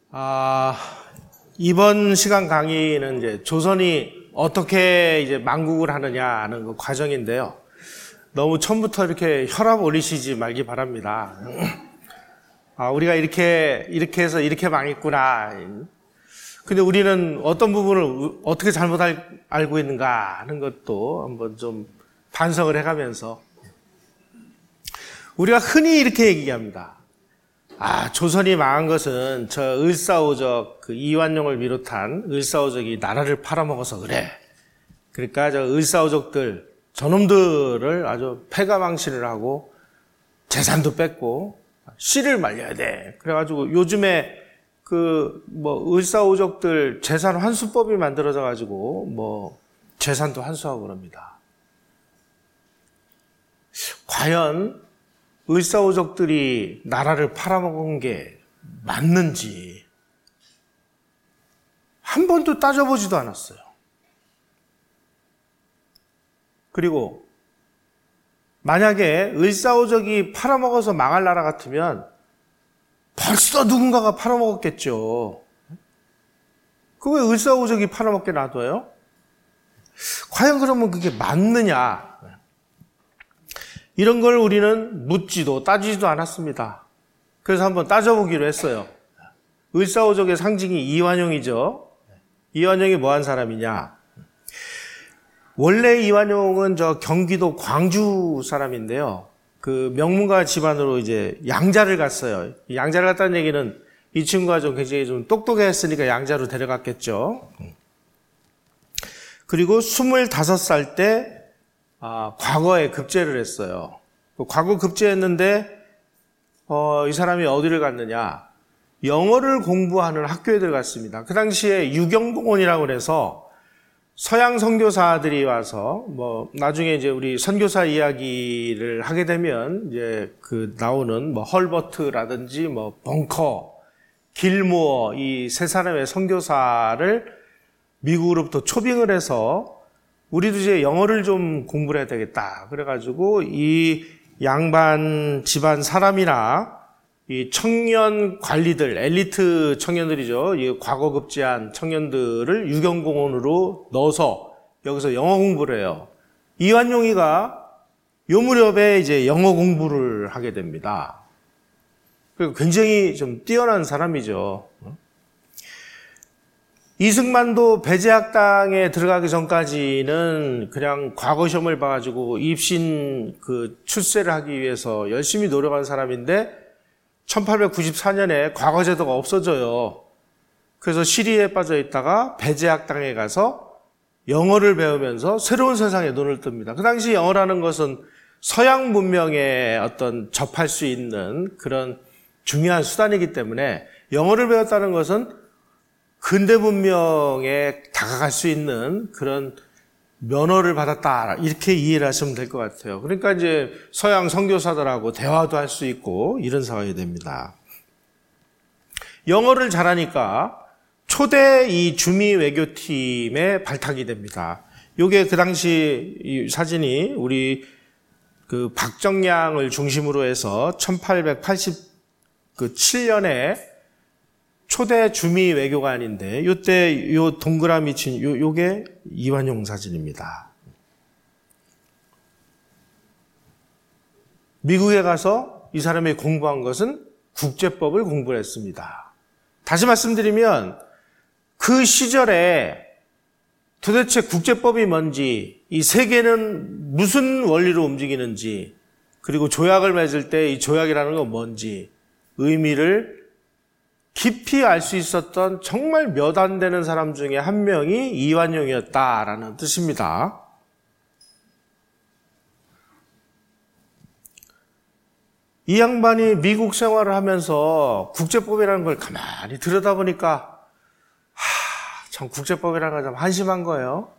아, 이번 시간 강의는 이제 조선이 어떻게 이제 망국을 하느냐 하는 그 과정인데요. 너무 처음부터 이렇게 혈압 올리시지 말기 바랍니다. 우리가 이렇게 해서 이렇게 망했구나. 근데 우리는 어떤 부분을 어떻게 잘못 알고 있는가 하는 것도 한번 좀 반성을 해가면서 우리가 흔히 이렇게 얘기합니다. 조선이 망한 것은 저 을사오적 그 이완용을 비롯한 을사오적이 나라를 팔아먹어서 그래. 그러니까 저 을사오적들 저놈들을 아주 패가망신을 하고 재산도 뺏고 씨를 말려야 돼. 그래가지고 요즘에 을사오적들 재산 환수법이 만들어져 가지고 재산도 환수하고 그럽니다. 과연 을사오적들이 나라를 팔아먹은 게 맞는지 한 번도 따져보지도 않았어요. 그리고 만약에 을사오적이 팔아먹어서 망할 나라 같으면 벌써 누군가가 팔아먹었겠죠. 왜 을사오적이 팔아먹게 놔둬요? 과연 그러면 그게 맞느냐? 이런 걸 우리는 묻지도 따지지도 않았습니다. 그래서 한번 따져보기로 했어요. 을사오적의 상징이 이완용이죠. 이완용이 뭐한 사람이냐? 원래 이완용은 저 경기도 광주 사람인데요. 그 명문가 집안으로 이제 양자를 갔어요. 양자를 갔다는 얘기는 이 친구가 좀 굉장히 좀 똑똑했으니까 양자로 데려갔겠죠. 그리고 25살 때 과거에 급제를 했어요. 과거 급제했는데 이 사람이 어디를 갔느냐? 영어를 공부하는 학교에 들어갔습니다. 그 당시에 유경공원이라고 그래서 서양 선교사들이 와서 나중에 이제 우리 선교사 이야기를 하게 되면 이제 나오는 헐버트라든지 벙커, 길모어 이 세 사람의 선교사를 미국으로부터 초빙을 해서 우리도 이제 영어를 좀 공부를 해야 되겠다. 그래가지고 이 양반 집안 사람이나 이 청년 관리들, 엘리트 청년들이죠. 이 과거 급제한 청년들을 유경공원으로 넣어서 여기서 영어 공부를 해요. 이완용이가 요 무렵에 이제 영어 공부를 하게 됩니다. 그리고 굉장히 좀 뛰어난 사람이죠. 이승만도 배제학당에 들어가기 전까지는 그냥 과거 시험을 봐가지고 입신 출세를 하기 위해서 열심히 노력한 사람인데 1894년에 과거제도가 없어져요. 그래서 시리에 빠져 있다가 배제학당에 가서 영어를 배우면서 새로운 세상에 눈을 뜹니다. 그 당시 영어라는 것은 서양 문명에 어떤 접할 수 있는 그런 중요한 수단이기 때문에 영어를 배웠다는 것은 근대 문명에 다가갈 수 있는 그런 면허를 받았다. 이렇게 이해를 하시면 될 것 같아요. 그러니까 이제 서양 선교사들하고 대화도 할 수 있고 이런 상황이 됩니다. 영어를 잘하니까 초대 이 주미 외교팀에 발탁이 됩니다. 요게 그 당시 이 사진이 우리 박정량을 중심으로 해서 1887년에 초대 주미 외교관인데 요때 요 동그라미 친 요게 이완용 사진입니다. 미국에 가서 이 사람이 공부한 것은 국제법을 공부를 했습니다. 다시 말씀드리면 그 시절에 도대체 국제법이 뭔지, 이 세계는 무슨 원리로 움직이는지, 그리고 조약을 맺을 때 이 조약이라는 건 뭔지 의미를 깊이 알 수 있었던 정말 몇 안 되는 사람 중에 한 명이 이완용이었다라는 뜻입니다. 이 양반이 미국 생활을 하면서 국제법이라는 걸 가만히 들여다보니까 참 국제법이라는 건 참 한심한 거예요.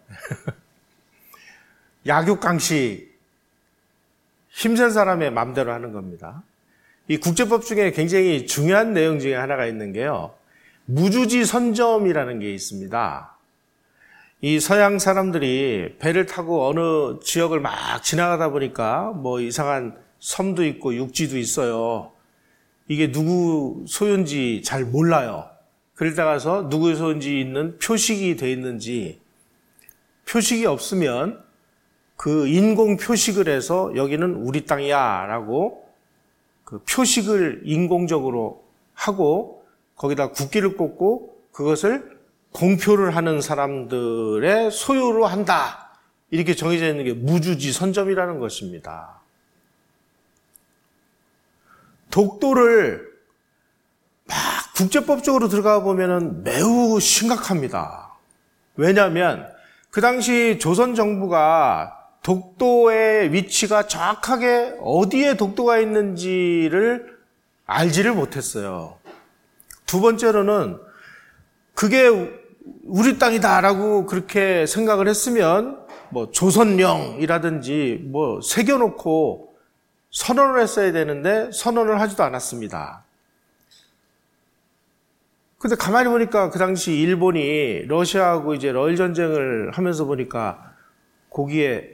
약육강식, 힘센 사람의 마음대로 하는 겁니다. 이 국제법 중에 굉장히 중요한 내용 중에 하나가 있는 게요. 무주지 선점이라는 게 있습니다. 이 서양 사람들이 배를 타고 어느 지역을 막 지나가다 보니까 이상한 섬도 있고 육지도 있어요. 이게 누구 소유인지 잘 몰라요. 그럴 때 가서 누구에서인지 있는 표식이 돼 있는지, 표식이 없으면 그 인공 표식을 해서 여기는 우리 땅이야 라고 그 표식을 인공적으로 하고 거기다 국기를 꽂고 그것을 공표를 하는 사람들의 소유로 한다. 이렇게 정해져 있는 게 무주지 선점이라는 것입니다. 독도를 막 국제법적으로 들어가 보면은 매우 심각합니다. 왜냐하면 그 당시 조선 정부가 독도의 위치가 정확하게 어디에 독도가 있는지를 알지를 못했어요. 두 번째로는 그게 우리 땅이다라고 그렇게 생각을 했으면 뭐 조선령이라든지 뭐 새겨놓고 선언을 했어야 되는데 선언을 하지도 않았습니다. 근데 가만히 보니까 그 당시 일본이 러시아하고 이제 러일 전쟁을 하면서 보니까 거기에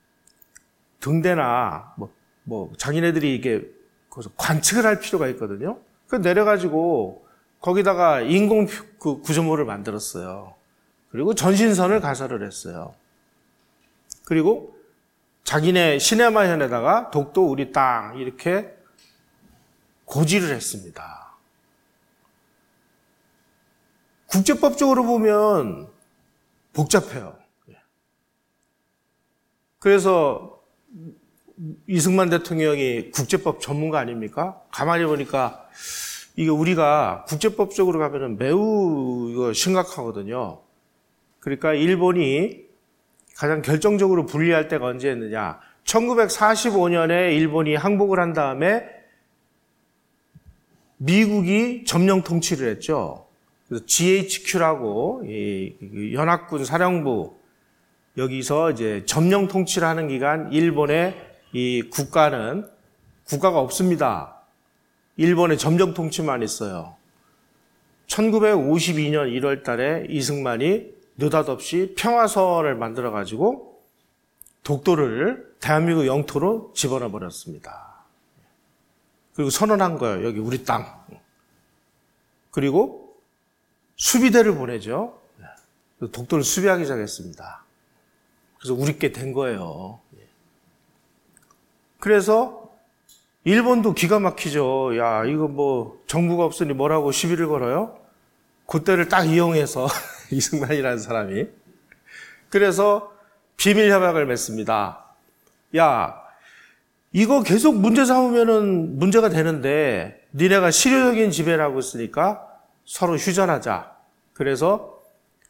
등대나 뭐 자기네들이 이게 거기서 관측을 할 필요가 있거든요. 그 내려가지고 거기다가 인공 그 구조물을 만들었어요. 그리고 전신선을 가설을 했어요. 그리고 자기네 시네마현에다가 독도 우리 땅 이렇게 고지를 했습니다. 국제법적으로 보면 복잡해요. 그래서 이승만 대통령이 국제법 전문가 아닙니까? 가만히 보니까 이게 우리가 국제법적으로 가면은 매우 이거 심각하거든요. 그러니까 일본이 가장 결정적으로 분리할 때가 언제였느냐? 1945년에 일본이 항복을 한 다음에 미국이 점령 통치를 했죠. 그래서 GHQ라고 이 연합군 사령부 여기서 이제 점령 통치를 하는 기간 일본의 이 국가가 없습니다. 일본의 점령 통치만 있어요. 1952년 1월 달에 이승만이 느닷없이 평화선을 만들어가지고 독도를 대한민국 영토로 집어넣어 버렸습니다. 그리고 선언한 거예요. 여기 우리 땅. 그리고 수비대를 보내죠. 독도를 수비하기 시작했습니다. 그래서 우리께 된 거예요. 그래서 일본도 기가 막히죠. 야, 이거 뭐 정부가 없으니 뭐라고 시비를 걸어요? 그때를 딱 이용해서 이승만이라는 사람이. 그래서 비밀 협약을 맺습니다. 야, 이거 계속 문제 삼으면은 문제가 되는데 니네가 실효적인 지배라고 했으니까 서로 휴전하자. 그래서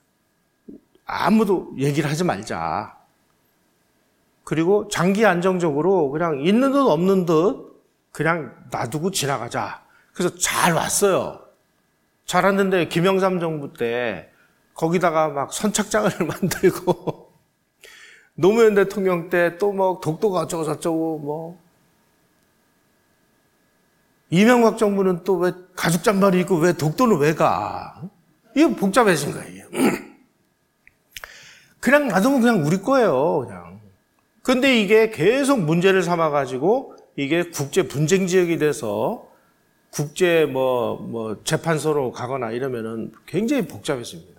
아무도 얘기를 하지 말자. 그리고 장기 안정적으로 그냥 있는 듯 없는 듯 그냥 놔두고 지나가자. 그래서 잘 왔어요. 잘 왔는데 김영삼 정부 때 거기다가 막 선착장을 만들고 노무현 대통령 때 또 뭐 독도가 어쩌고 저쩌고 뭐 이명박 정부는 또 왜 가죽 잠바를 입고 왜 독도는 왜 가? 이거 복잡해진 거예요. 그냥 놔두면 그냥 우리 거예요, 그냥. 근데 이게 계속 문제를 삼아가지고 이게 국제 분쟁 지역이 돼서 국제 재판소로 가거나 이러면은 굉장히 복잡해집니다.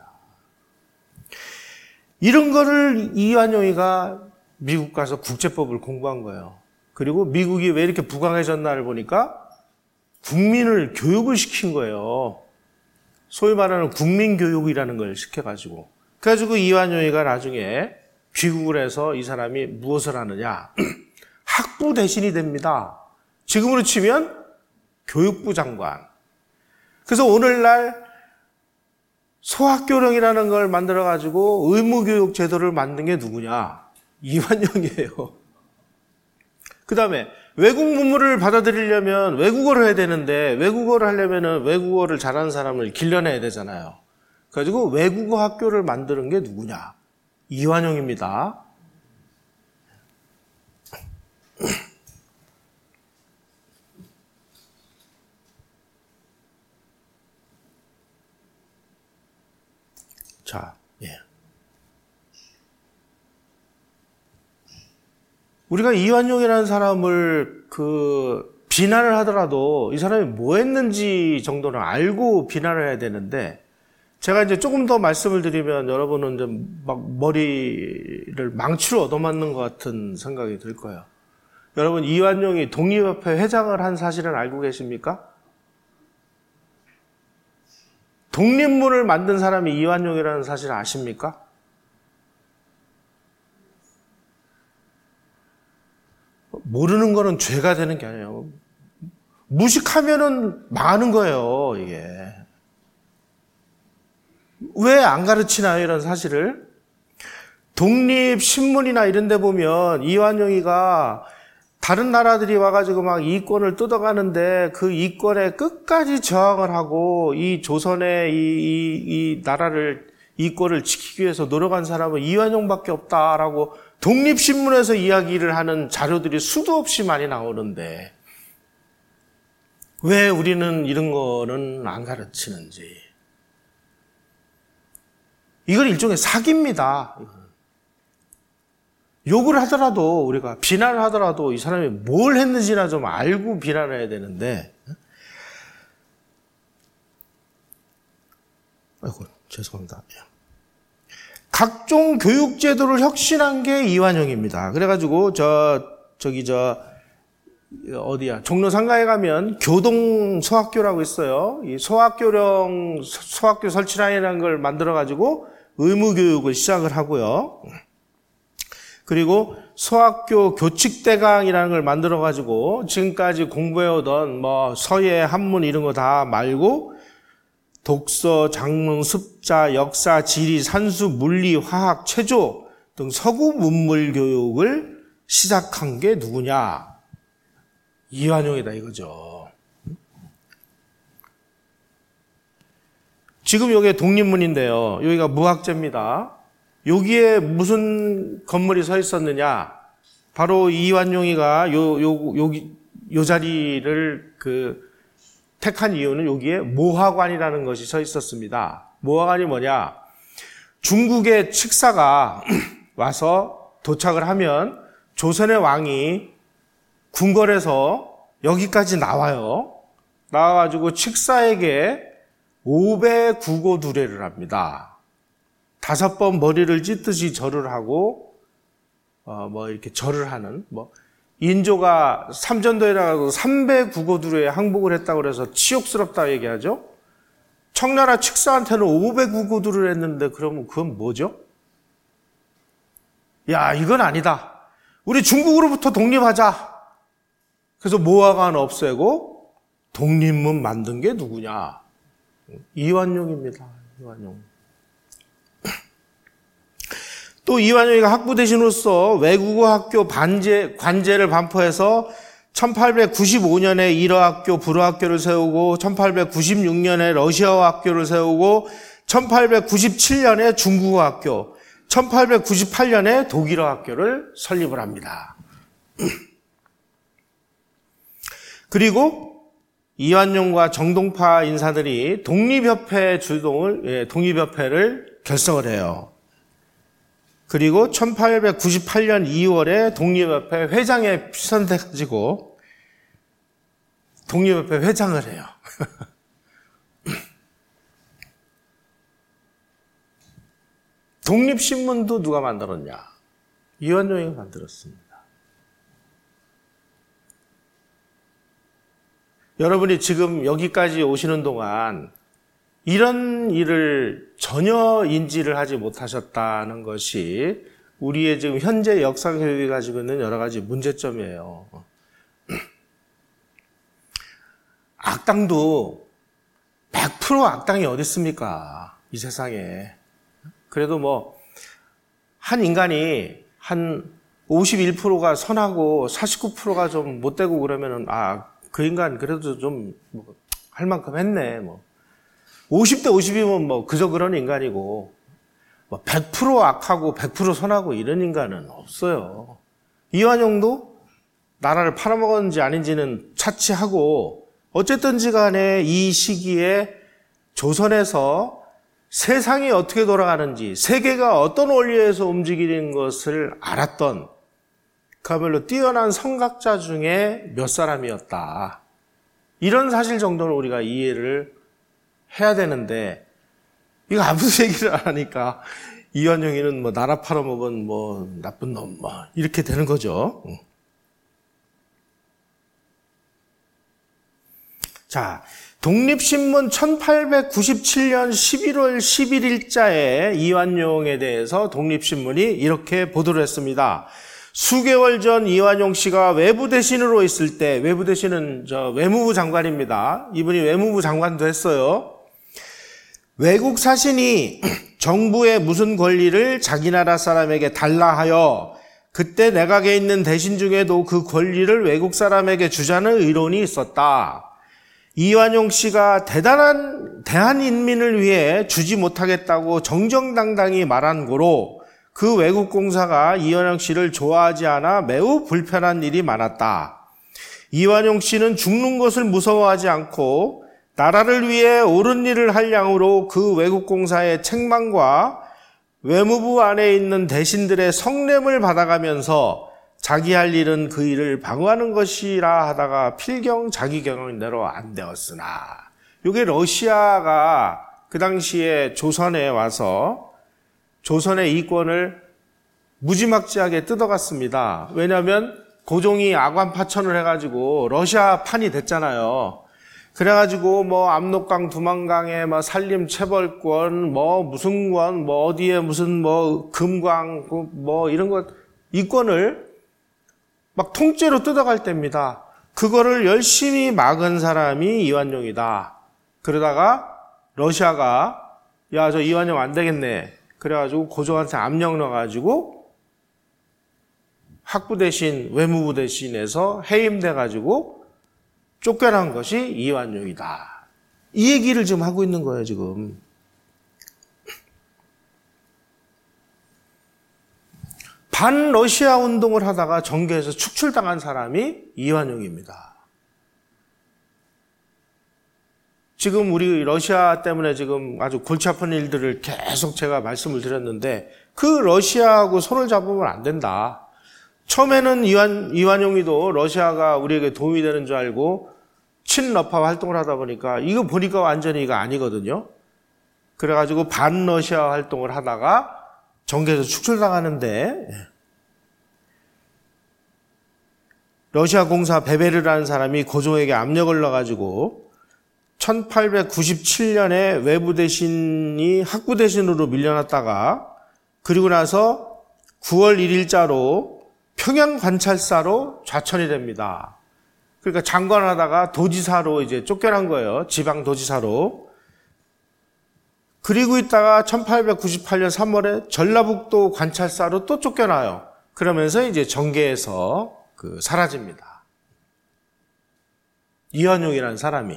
이런 거를 이완용이가 미국 가서 국제법을 공부한 거예요. 그리고 미국이 왜 이렇게 부강해졌나를 보니까 국민을 교육을 시킨 거예요. 소위 말하는 국민교육이라는 걸 시켜가지고. 그래가지고 이완용이가 나중에 귀국을 해서 이 사람이 무엇을 하느냐. 학부 대신이 됩니다. 지금으로 치면 교육부 장관. 그래서 오늘날 소학교령이라는 걸 만들어가지고 의무교육 제도를 만든 게 누구냐? 이완용이에요. 그 다음에 외국 문물을 받아들이려면 외국어를 해야 되는데 외국어를 하려면 외국어를 잘하는 사람을 길러내야 되잖아요. 그래가지고 외국어 학교를 만드는 게 누구냐? 이완용입니다. 자, 우리가 이완용이라는 사람을 비난을 하더라도 이 사람이 뭐 했는지 정도는 알고 비난을 해야 되는데 제가 이제 조금 더 말씀을 드리면 여러분은 이제 막 머리를 망치로 얻어맞는 것 같은 생각이 들 거예요. 여러분, 이완용이 독립협회 회장을 한 사실은 알고 계십니까? 독립문을 만든 사람이 이완용이라는 사실을 아십니까? 모르는 거는 죄가 되는 게 아니에요. 무식하면은 망하는 거예요, 이게. 왜 안 가르치나요, 이런 사실을? 독립신문이나 이런 데 보면 이완용이가 다른 나라들이 와가지고 막 이권을 뜯어가는데 그 이권에 끝까지 저항을 하고 이 조선의 이 나라를, 이권을 지키기 위해서 노력한 사람은 이완용밖에 없다라고 독립신문에서 이야기를 하는 자료들이 수도 없이 많이 나오는데 왜 우리는 이런 거는 안 가르치는지. 이건 일종의 사기입니다. 욕을 하더라도, 우리가 비난을 하더라도 이 사람이 뭘 했는지나 좀 알고 비난을 해야 되는데, 아이고, 죄송합니다. 각종 교육 제도를 혁신한 게 이완용입니다. 그래가지고, 종로 상가에 가면 교동 소학교라고 있어요. 이 소학교 설치라인이라는 걸 만들어가지고 의무교육을 시작을 하고요. 그리고 소학교 교칙대강이라는 걸 만들어가지고 지금까지 공부해오던 서예, 한문 이런 거 다 말고 독서, 작문, 습자, 역사, 지리, 산수, 물리, 화학, 체조 등 서구 문물 교육을 시작한 게 누구냐? 이완용이다 이거죠. 지금 여기 독립문인데요. 여기가 무학재입니다. 여기에 무슨 건물이 서 있었느냐? 바로 이완용이가 요 자리를 택한 이유는 여기에 모화관이라는 것이 서 있었습니다. 모화관이 뭐냐? 중국의 칙사가 와서 도착을 하면 조선의 왕이 궁궐에서 여기까지 나와요. 나와가지고 칙사에게 500구고두례를 합니다. 5번 머리를 찢듯이 절을 하고, 이렇게 절을 하는, 인조가 삼전도에다가 300구고두례에 항복을 했다고 그래서 치욕스럽다 얘기하죠? 청나라 칙사한테는 500구고두례를 했는데, 그러면 그건 뭐죠? 야, 이건 아니다. 우리 중국으로부터 독립하자. 그래서 모화관 없애고 독립문 만든 게 누구냐? 이완용입니다. 이완용. 또 이완용이가 학부 대신으로서 외국어 학교 관제를 반포해서 1895년에 일어학교, 불어학교를 세우고 1896년에 러시아어 학교를 세우고 1897년에 중국어 학교, 1898년에 독일어 학교를 설립을 합니다. 그리고 이완용과 정동파 인사들이 독립협회를 결성을 해요. 그리고 1898년 2월에 독립협회 회장에 추천돼가지고 독립협회 회장을 해요. 독립신문도 누가 만들었냐? 이완용이 만들었습니다. 여러분이 지금 여기까지 오시는 동안 이런 일을 전혀 인지를 하지 못하셨다는 것이 우리의 지금 현재 역사교육이 가지고 있는 여러 가지 문제점이에요. 악당도 100% 악당이 어디 있습니까? 이 세상에. 그래도 한 인간이 한 51%가 선하고 49%가 좀 못되고 그러면은 그 인간 그래도 좀 할 만큼 했네. 50대 50이면 그저 그런 인간이고 100% 악하고 100% 선하고 이런 인간은 없어요. 이완용도 나라를 팔아먹었는지 아닌지는 차치하고 어쨌든지 간에 이 시기에 조선에서 세상이 어떻게 돌아가는지 세계가 어떤 원리에서 움직이는 것을 알았던 그야말로 뛰어난 선각자 중에 몇 사람이었다. 이런 사실 정도는 우리가 이해를 해야 되는데 이거 아무 얘기를 안 하니까 이완용이는 뭐 나라 팔아먹은 뭐 나쁜 놈 뭐 이렇게 되는 거죠. 자, 독립신문 1897년 11월 11일자에 이완용에 대해서 독립신문이 이렇게 보도를 했습니다. 수개월 전 이완용 씨가 외부 대신으로 있을 때, 외부 대신은 외무부 장관입니다. 이분이 외무부 장관도 했어요. 외국 사신이 정부의 무슨 권리를 자기 나라 사람에게 달라 하여 그때 내각에 있는 대신 중에도 그 권리를 외국 사람에게 주자는 의론이 있었다. 이완용 씨가 대단한 대한인민을 위해 주지 못하겠다고 정정당당히 말한 고로 그 외국 공사가 이완용 씨를 좋아하지 않아 매우 불편한 일이 많았다. 이완용 씨는 죽는 것을 무서워하지 않고 나라를 위해 옳은 일을 할 양으로 그 외국 공사의 책망과 외무부 안에 있는 대신들의 성냄을 받아가면서 자기 할 일은 그 일을 방어하는 것이라 하다가 필경 자기 경영대로 안 되었으나, 이게 러시아가 그 당시에 조선에 와서 조선의 이권을 무지막지하게 뜯어갔습니다. 왜냐하면 고종이 아관파천을 해가지고 러시아판이 됐잖아요. 그래가지고 뭐 압록강, 두만강에 뭐 산림 체벌권, 뭐 무슨 권, 뭐 어디에 무슨 뭐 금광, 뭐 이런 것 이권을 막 통째로 뜯어갈 때입니다. 그거를 열심히 막은 사람이 이완용이다. 그러다가 러시아가 야, 저 이완용 안 되겠네. 그래가지고 고종한테 압력 넣어가지고 학부 대신, 외무부 대신에서 해임돼가지고 쫓겨난 것이 이완용이다. 이 얘기를 지금 하고 있는 거예요, 지금. 반러시아 운동을 하다가 정계에서 축출당한 사람이 이완용입니다. 지금 우리 러시아 때문에 지금 아주 골치 아픈 일들을 계속 제가 말씀을 드렸는데 그 러시아하고 손을 잡으면 안 된다. 처음에는 이완용이도 러시아가 우리에게 도움이 되는 줄 알고 친러파 활동을 하다 보니까 이거 보니까 완전히 이거 아니거든요. 그래가지고 반러시아 활동을 하다가 정계에서 축출당하는데 러시아 공사 베베르라는 사람이 고종에게 압력을 넣어가지고 1897년에 외부 대신이 학부 대신으로 밀려났다가 그리고 나서 9월 1일자로 평양 관찰사로 좌천이 됩니다. 그러니까 장관하다가 도지사로 이제 쫓겨난 거예요. 지방 도지사로. 그리고 있다가 1898년 3월에 전라북도 관찰사로 또 쫓겨나요. 그러면서 이제 정계에서 사라집니다. 이완용이라는 사람이.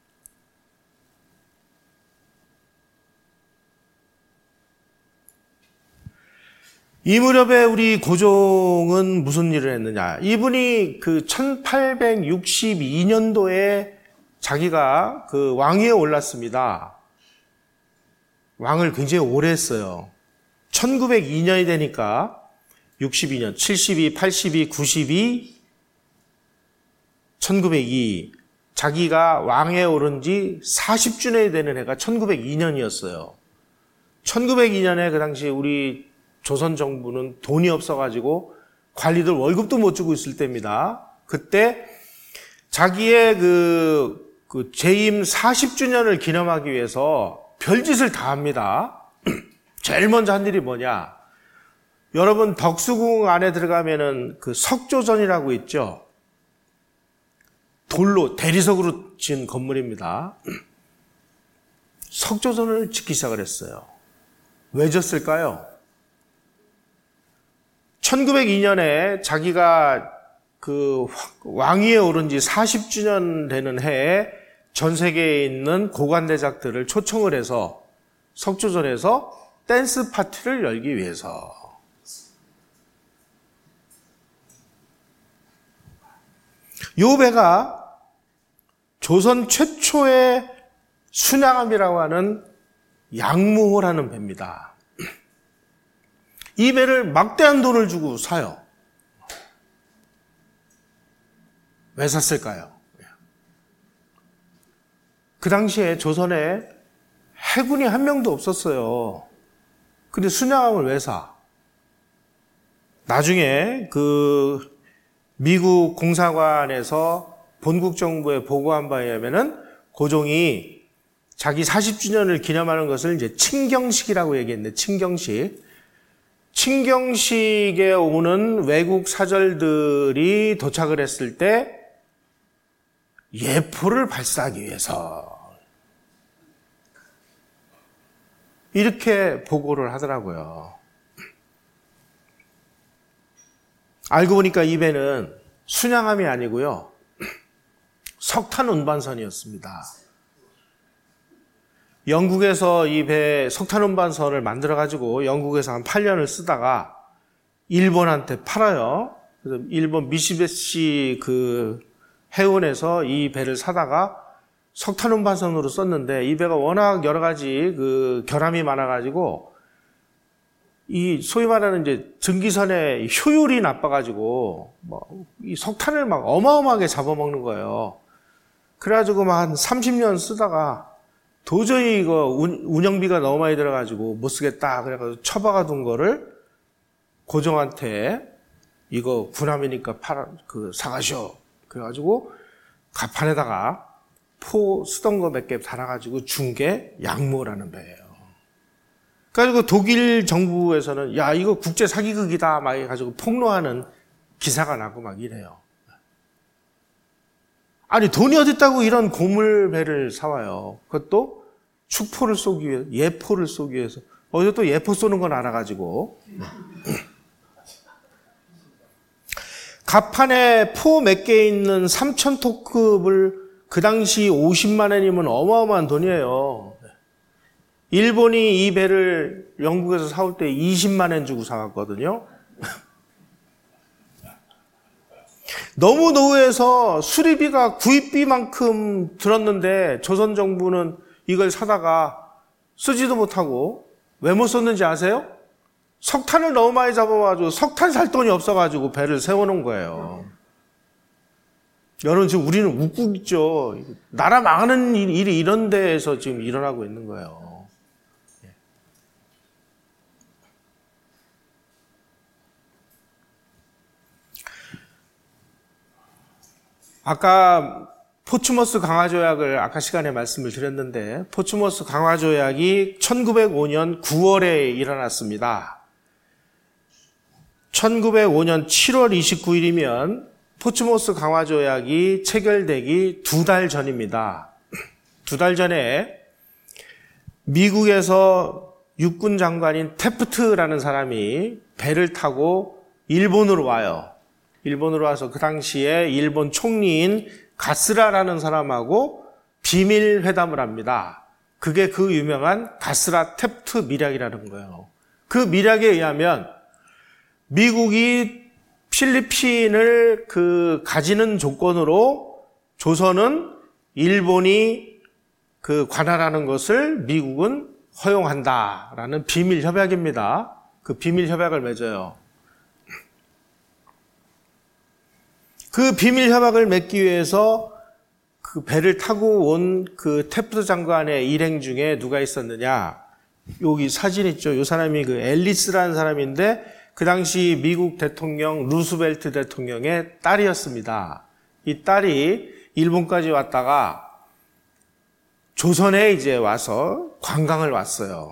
이 무렵에 우리 고종은 무슨 일을 했느냐. 이분이 1862년도에 자기가 왕위에 올랐습니다. 왕을 굉장히 오래 했어요. 1902년이 되니까 62년, 72, 82, 92, 1902. 자기가 왕에 오른 지 40주년이 되는 해가 1902년이었어요. 1902년에 그 당시 우리 조선 정부는 돈이 없어가지고 관리들 월급도 못 주고 있을 때입니다. 그때 자기의 재임 40주년을 기념하기 위해서 별짓을 다 합니다. 제일 먼저 한 일이 뭐냐? 여러분 덕수궁 안에 들어가면은 석조전이라고 있죠. 돌로 대리석으로 지은 건물입니다. 석조전을 짓기 시작을 했어요. 왜 졌을까요? 1902년에 자기가 왕위에 오른 지 40주년 되는 해에 전 세계에 있는 고관대작들을 초청을 해서 석조전에서 댄스 파티를 열기 위해서. 요 배가 조선 최초의 순양함이라고 하는 양무호라는 배입니다. 이 배를 막대한 돈을 주고 사요. 왜 샀을까요? 그 당시에 조선에 해군이 한 명도 없었어요. 근데 순양함을 왜 사? 나중에 그 미국 공사관에서 본국 정부에 보고한 바에 의하면은 고종이 자기 40주년을 기념하는 것을 이제 친경식이라고 얘기했는데, 친경식. 친경식에 오는 외국 사절들이 도착을 했을 때 예포를 발사하기 위해서 이렇게 보고를 하더라고요. 알고 보니까 이 배는 순양함이 아니고요, 석탄 운반선이었습니다. 영국에서 이 배 석탄 운반선을 만들어가지고 영국에서 한 8년을 쓰다가 일본한테 팔아요. 그래서 일본 미시베시 그 해운에서 이 배를 사다가 석탄 운반선으로 썼는데, 이 배가 워낙 여러 가지 그 결함이 많아가지고 이 소위 말하는 이제 증기선의 효율이 나빠가지고 이 석탄을 막 어마어마하게 잡아먹는 거예요. 그래가지고 막 한 30년 쓰다가 도저히 이거 운영비가 너무 많이 들어가지고 못 쓰겠다 그래가지고 처박아둔 거를 고종한테 이거 군함이니까 사가시오. 그래가지고 갑판에다가 포 쓰던 거 몇 개 달아가지고 준 게 양모라는 배예요. 그래가지고 독일 정부에서는 야, 이거 국제 사기극이다 막 해가지고 폭로하는 기사가 나고 막 이래요. 아니, 돈이 어딨다고 이런 고물배를 사와요. 그것도 축포를 쏘기 위해서, 예포를 쏘기 위해서. 어디서 또 예포 쏘는 건 알아가지고. 갑판에 포 몇 개 있는 3,000톤급을 그 당시 50만 원이면 어마어마한 돈이에요. 일본이 이 배를 영국에서 사올 때 20만 원 주고 사왔거든요. 너무 노후해서 수리비가 구입비만큼 들었는데 조선 정부는 이걸 사다가 쓰지도 못하고, 왜 못 썼는지 아세요? 석탄을 너무 많이 잡아가지고 석탄 살 돈이 없어가지고 배를 세워놓은 거예요. 여러분, 지금 우리는 웃고 있죠. 나라 망하는 일이 이런 데에서 지금 일어나고 있는 거예요. 아까 포츠머스 강화조약을 아까 시간에 말씀을 드렸는데, 포츠머스 강화조약이 1905년 9월에 일어났습니다. 1905년 7월 29일이면 포츠머스 강화조약이 체결되기 2달 전입니다. 2달 전에 미국에서 육군 장관인 테프트라는 사람이 배를 타고 일본으로 와요. 일본으로 와서 그 당시에 일본 총리인 가스라라는 사람하고 비밀 회담을 합니다. 그게 그 유명한 가스라 테프트 밀약이라는 거예요. 그 밀약에 의하면 미국이 필리핀을 가지는 조건으로 조선은 일본이 관할하는 것을 미국은 허용한다라는 비밀 협약입니다. 그 비밀 협약을 맺어요. 그 비밀 협약을 맺기 위해서 그 배를 타고 온 그 테프트 장관의 일행 중에 누가 있었느냐? 여기 사진 있죠? 이 사람이 앨리스라는 사람인데, 그 당시 미국 대통령 루스벨트 대통령의 딸이었습니다. 이 딸이 일본까지 왔다가 조선에 이제 와서 관광을 왔어요.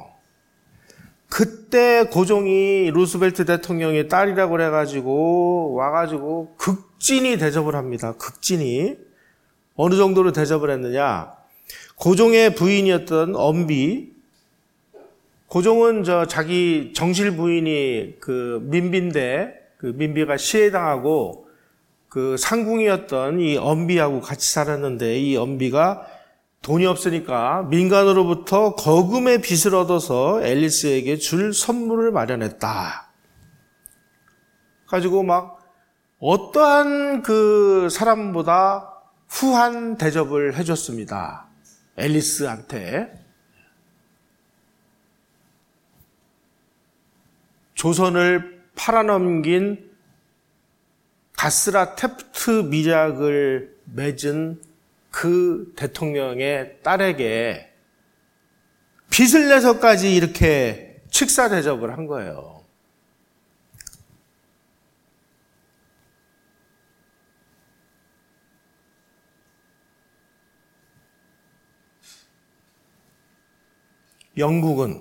그때 고종이 루스벨트 대통령의 딸이라고 그래가지고 와가지고 극진히 대접을 합니다. 극진히. 어느 정도로 대접을 했느냐? 고종의 부인이었던 엄비, 고종은 자기 정실 부인이 민비인데, 민비가 시해당하고 상궁이었던 이 엄비하고 같이 살았는데, 이 엄비가 돈이 없으니까 민간으로부터 거금의 빚을 얻어서 앨리스에게 줄 선물을 마련했다. 가지고 막 어떠한 사람보다 후한 대접을 해줬습니다. 앨리스한테. 조선을 팔아넘긴 가스라 테프트 밀약을 맺은 그 대통령의 딸에게 빚을 내서까지 이렇게 축사 대접을 한 거예요. 영국은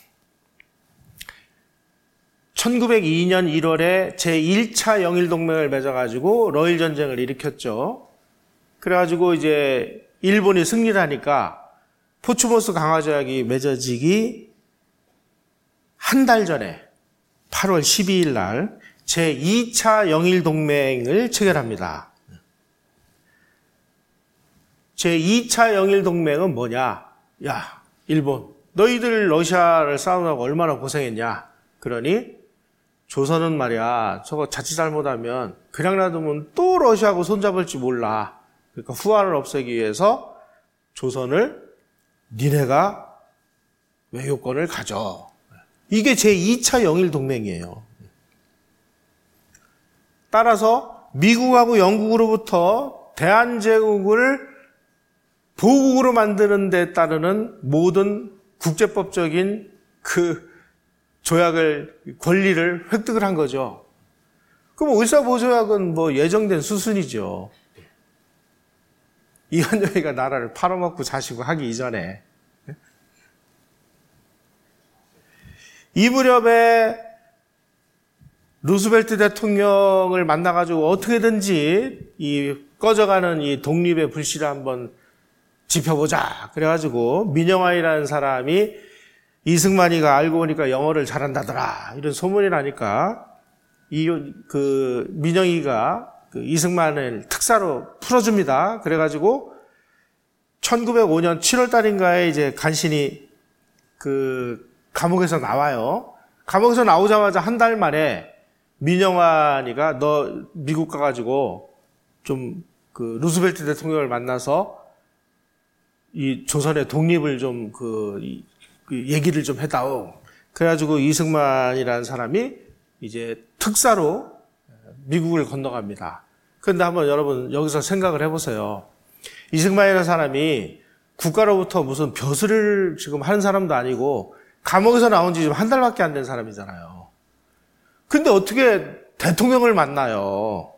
1902년 1월에 제1차 영일동맹을 맺어가지고 러일 전쟁을 일으켰죠. 그래가지고 이제 일본이 승리를 하니까 포츠모스 강화조약이 맺어지기 한 달 전에 8월 12일 날 제2차 영일동맹을 체결합니다. 제2차 영일동맹은 뭐냐? 야, 일본, 너희들 러시아를 싸우느라고 얼마나 고생했냐? 그러니 조선은 말이야, 저거 자칫 잘못하면 그냥 놔두면 또 러시아하고 손잡을지 몰라. 그러니까 후환을 없애기 위해서 조선을 니네가 외교권을 가져. 이게 제2차 영일동맹이에요. 따라서 미국하고 영국으로부터 대한제국을 보국으로 만드는 데 따르는 모든 국제법적인 그 조약을, 권리를 획득을 한 거죠. 그럼 의사보조약은 뭐 예정된 수순이죠. 이한여이가 나라를 팔아먹고 자시고 하기 이전에. 이 무렵에 루스벨트 대통령을 만나가지고 어떻게든지 이 꺼져가는 이 독립의 불씨를 한번 지펴보자. 그래가지고 민영환이라는 사람이 이승만이가 알고 보니까 영어를 잘한다더라. 이런 소문이 나니까 민영이가 이승만을 특사로 풀어줍니다. 그래가지고 1905년 7월 달인가에 이제 간신히 감옥에서 나와요. 감옥에서 나오자마자 한 달 만에 민영환이가 너 미국 가가지고 좀 루스벨트 대통령을 만나서 이 조선의 독립을 좀 얘기를 좀 해다오. 그래가지고 이승만이라는 사람이 이제 특사로 미국을 건너갑니다. 그런데 한번 여러분 여기서 생각을 해보세요. 이승만이라는 사람이 국가로부터 무슨 벼슬을 지금 하는 사람도 아니고 감옥에서 나온 지 지금 한 달밖에 안 된 사람이잖아요. 근데 어떻게 대통령을 만나요?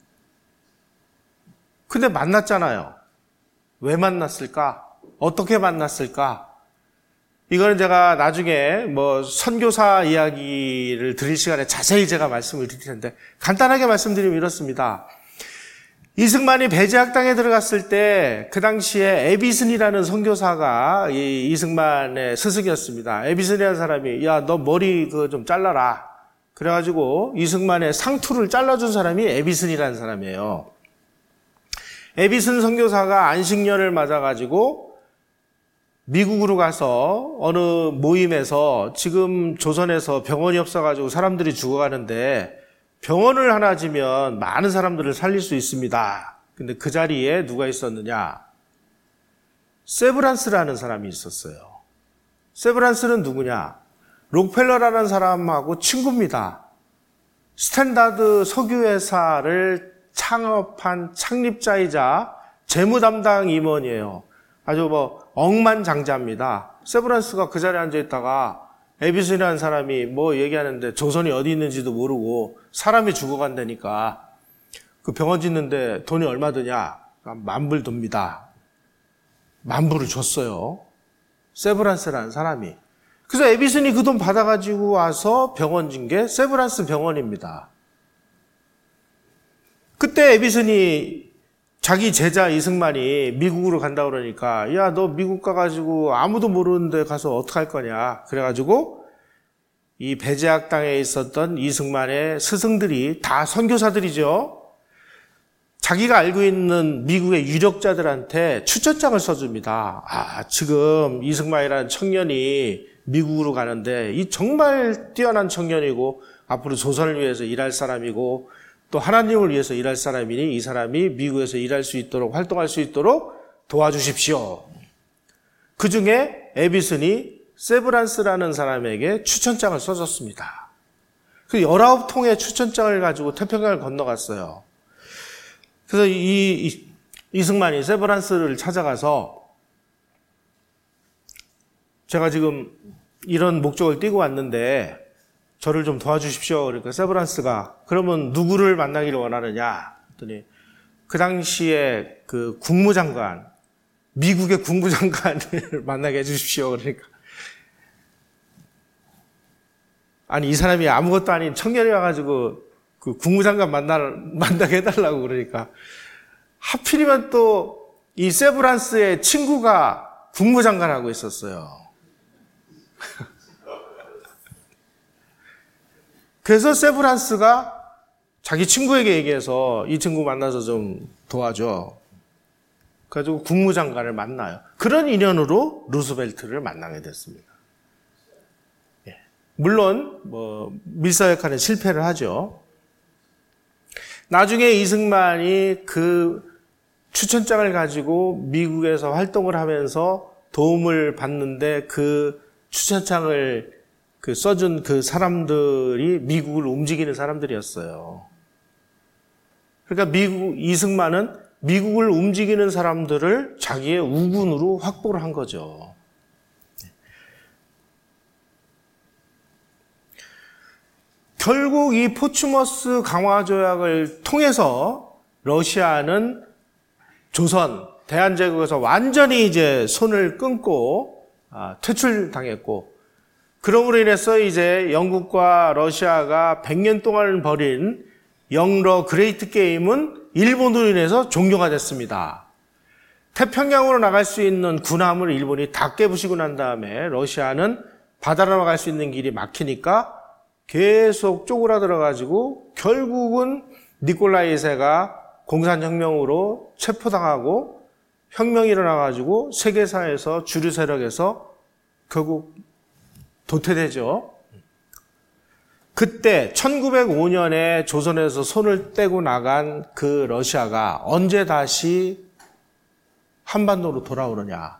근데 만났잖아요. 왜 만났을까? 어떻게 만났을까? 이거는 제가 나중에 선교사 이야기를 드릴 시간에 자세히 제가 말씀을 드릴 텐데 간단하게 말씀드리면 이렇습니다. 이승만이 배제학당에 들어갔을 때 그 당시에 에비슨이라는 선교사가 이승만의 스승이었습니다. 에비슨이라는 사람이 야, 너 머리 좀 잘라라. 그래가지고 이승만의 상투를 잘라준 사람이 에비슨이라는 사람이에요. 에비슨 선교사가 안식년을 맞아가지고 미국으로 가서 어느 모임에서 지금 조선에서 병원이 없어가지고 사람들이 죽어가는데 병원을 하나 지면 많은 사람들을 살릴 수 있습니다. 근데 그 자리에 누가 있었느냐? 세브란스라는 사람이 있었어요. 세브란스는 누구냐? 록펠러라는 사람하고 친구입니다. 스탠다드 석유회사를 창업한 창립자이자 재무 담당 임원이에요. 아주 억만장자입니다. 세브란스가 그 자리에 앉아있다가 에비슨이라는 사람이 얘기하는데 조선이 어디 있는지도 모르고 사람이 죽어간다니까 그 병원 짓는데 돈이 얼마 드냐? 10,000불 듭니다. 10,000불을 줬어요. 세브란스라는 사람이. 그래서 에비슨이 그 돈 받아가지고 와서 병원 짓는 게 세브란스 병원입니다. 그때 에비슨이 자기 제자 이승만이 미국으로 간다 그러니까 야, 너 미국 가가지고 아무도 모르는데 가서 어떡할 거냐. 그래가지고 이 배제학당에 있었던 이승만의 스승들이 다 선교사들이죠. 자기가 알고 있는 미국의 유력자들한테 추천장을 써줍니다. 지금 이승만이라는 청년이 미국으로 가는데 이 정말 뛰어난 청년이고 앞으로 조선을 위해서 일할 사람이고 또 하나님을 위해서 일할 사람이니 이 사람이 미국에서 일할 수 있도록 활동할 수 있도록 도와주십시오. 그 중에 에비슨이 세브란스라는 사람에게 추천장을 써줬습니다. 그 19통의 추천장을 가지고 태평양을 건너갔어요. 그래서 이승만이 세브란스를 찾아가서 제가 지금 이런 목적을 띄고 왔는데 저를 좀 도와주십시오. 그러니까 세브란스가 그러면 누구를 만나기를 원하느냐 했더니 그 당시에 그 국무장관, 미국의 국무장관을 만나게 해주십시오. 그러니까 아니 이 사람이 아무것도 아닌 청년이 와가지고 그 국무장관 만나게 해달라고 그러니까 하필이면 또 이 세브란스의 친구가 국무장관하고 있었어요. 그래서 세브란스가 자기 친구에게 얘기해서 이 친구 만나서 좀 도와줘. 그래가지고 국무장관을 만나요. 그런 인연으로 루스벨트를 만나게 됐습니다. 예. 물론 밀사역할은 실패를 하죠. 나중에 이승만이 그 추천장을 가지고 미국에서 활동을 하면서 도움을 받는데 그 추천장을 써준 그 사람들이 미국을 움직이는 사람들이었어요. 그러니까 이승만은 미국을 움직이는 사람들을 자기의 우군으로 확보를 한 거죠. 결국 이 포츠머스 강화조약을 통해서 러시아는 조선, 대한제국에서 완전히 이제 손을 끊고 퇴출당했고, 그러므로 인해서 이제 영국과 러시아가 100년 동안 벌인 영러 그레이트 게임은 일본으로 인해서 종료가 됐습니다. 태평양으로 나갈 수 있는 군함을 일본이 다 깨부시고 난 다음에 러시아는 바다로 나갈 수 있는 길이 막히니까 계속 쪼그라들어가지고 결국은 니콜라이 2세가 공산혁명으로 체포당하고 혁명이 일어나가지고 세계사에서 주류 세력에서 결국 도태되죠. 그때 1905년에 조선에서 손을 떼고 나간 그 러시아가 언제 다시 한반도로 돌아오느냐.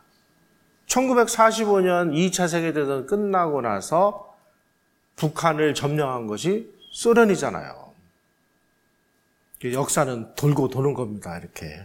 1945년 2차 세계대전 끝나고 나서 북한을 점령한 것이 소련이잖아요. 역사는 돌고 도는 겁니다. 이렇게.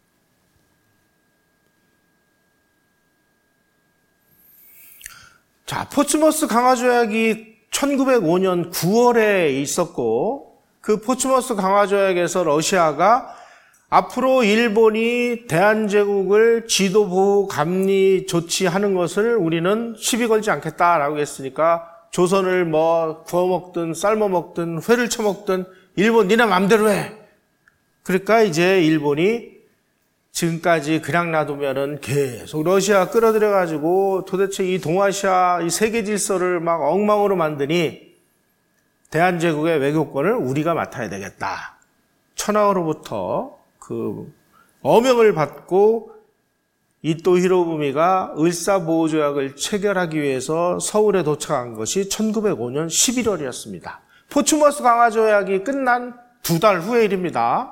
자, 포츠머스 강화조약이 1905년 9월에 있었고 그 포츠머스 강화조약에서 러시아가 앞으로 일본이 대한제국을 지도보호 감리 조치하는 것을 우리는 시비 걸지 않겠다라고 했으니까 조선을 구워먹든 삶아먹든 회를 쳐먹든 일본 니네 맘대로 해. 그러니까 이제 일본이 지금까지 그냥 놔두면은 계속 러시아 끌어들여가지고 도대체 이 동아시아 이 세계 질서를 막 엉망으로 만드니 대한제국의 외교권을 우리가 맡아야 되겠다. 천황으로부터 그 어명을 받고 이토 히로부미가 을사보호조약을 체결하기 위해서 서울에 도착한 것이 1905년 11월이었습니다. 포츠머스 강화조약이 끝난 2달 후의 일입니다.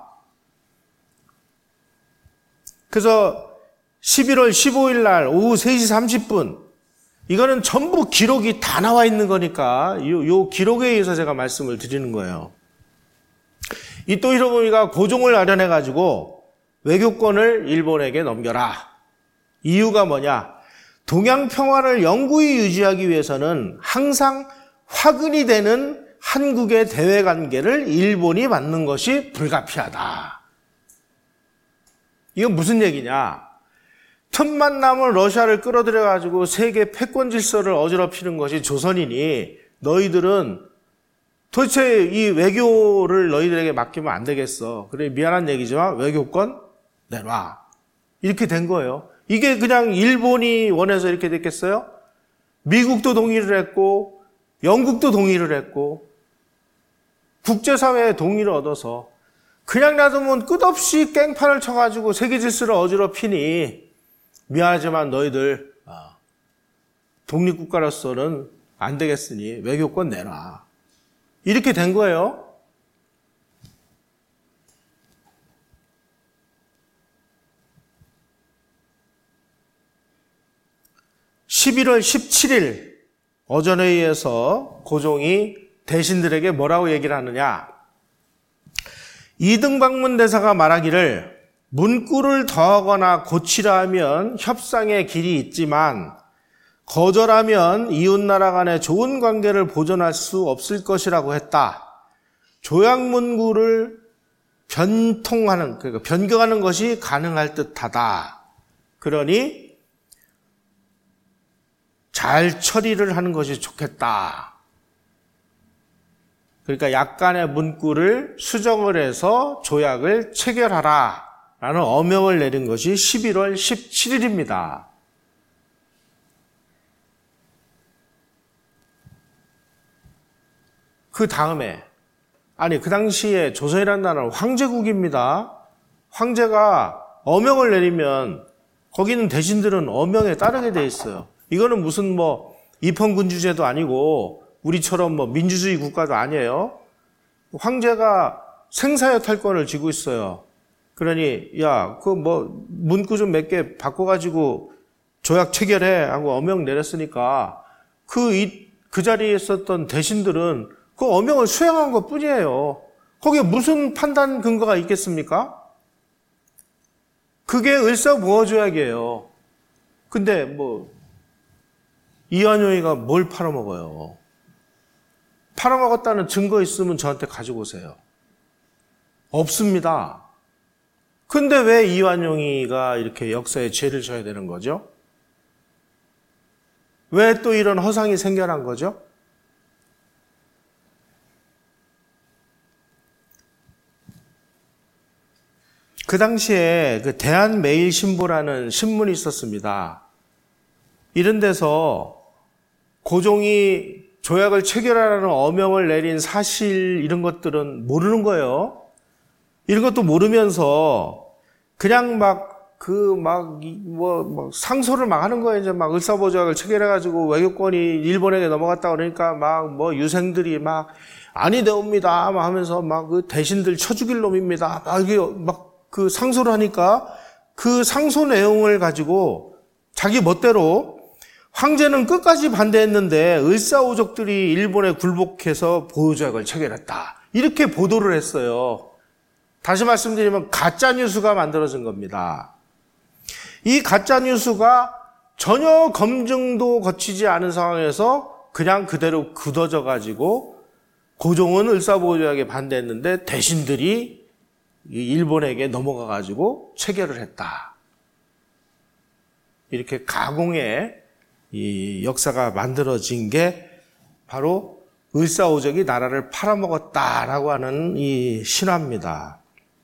그래서 11월 15일 날 오후 3시 30분 이거는 전부 기록이 다 나와 있는 거니까 요 기록에 의해서 제가 말씀을 드리는 거예요. 이토 히로부미가 고종을 아련해가지고 외교권을 일본에게 넘겨라. 이유가 뭐냐? 동양 평화를 영구히 유지하기 위해서는 항상 화근이 되는 한국의 대외관계를 일본이 맡는 것이 불가피하다. 이건 무슨 얘기냐? 틈만 나면 러시아를 끌어들여가지고 세계 패권 질서를 어지럽히는 것이 조선이니 너희들은 도대체 이 외교를 너희들에게 맡기면 안 되겠어. 그래 미안한 얘기지만 외교권 내놔. 이렇게 된 거예요. 이게 그냥 일본이 원해서 이렇게 됐겠어요? 미국도 동의를 했고 영국도 동의를 했고 국제사회의 동의를 얻어서 그냥 놔두면 끝없이 깽판을 쳐가지고 세계 질서를 어지럽히니 미안하지만 너희들 독립국가로서는 안 되겠으니 외교권 내놔. 이렇게 된 거예요. (11월 17일) 어전회의에서 고종이 대신들에게 뭐라고 얘기를 하느냐? 이등방문 대사가 말하기를 문구를 더하거나 고치라 하면 협상의 길이 있지만 거절하면 이웃나라 간의 좋은 관계를 보존할 수 없을 것이라고 했다. 조약문구를 변통하는, 그러니까 변경하는 것이 가능할 듯하다. 그러니 잘 처리를 하는 것이 좋겠다. 그러니까 약간의 문구를 수정을 해서 조약을 체결하라 라는 어명을 내린 것이 11월 17일입니다. 그 다음에, 그 당시에 조선이라는 나라는 황제국입니다. 황제가 어명을 내리면 거기는 대신들은 어명에 따르게 돼 있어요. 이거는 무슨 입헌군주제도 아니고 우리처럼 민주주의 국가도 아니에요. 황제가 생사의 탈권을 쥐고 있어요. 그러니 문구 좀 몇 개 바꿔가지고 조약 체결해 하고 어명 내렸으니까 그 자리에 있었던 대신들은 그 어명을 수행한 것 뿐이에요. 거기에 무슨 판단 근거가 있겠습니까? 그게 을사보호조약이에요. 근데 이완용이가 뭘 팔아먹어요? 팔아먹었다는 증거 있으면 저한테 가지고 오세요. 없습니다. 근데 왜 이완용이가 이렇게 역사에 죄를 져야 되는 거죠? 왜 또 이런 허상이 생겨난 거죠? 그 당시에 대한매일신보라는 신문이 있었습니다. 이런 데서 고종이 조약을 체결하라는 어명을 내린 사실 이런 것들은 모르는 거예요. 이런 것도 모르면서 그냥 상소를 막 하는 거예요. 이제 을사보조약을 체결해가지고 외교권이 일본에게 넘어갔다 그러니까 유생들이 아니되옵니다 하면서 그 대신들 쳐 죽일 놈입니다. 그 상소를 하니까 그 상소 내용을 가지고 자기 멋대로 황제는 끝까지 반대했는데 을사오족들이 일본에 굴복해서 보호조약을 체결했다. 이렇게 보도를 했어요. 다시 말씀드리면 가짜뉴스가 만들어진 겁니다. 이 가짜뉴스가 전혀 검증도 거치지 않은 상황에서 그냥 그대로 굳어져 가지고 고종은 을사보호조약에 반대했는데 대신들이 일본에게 넘어가 가지고 체결을 했다. 이렇게 가공의 이 역사가 만들어진 게 바로 을사오적이 나라를 팔아먹었다라고 하는 이 신화입니다.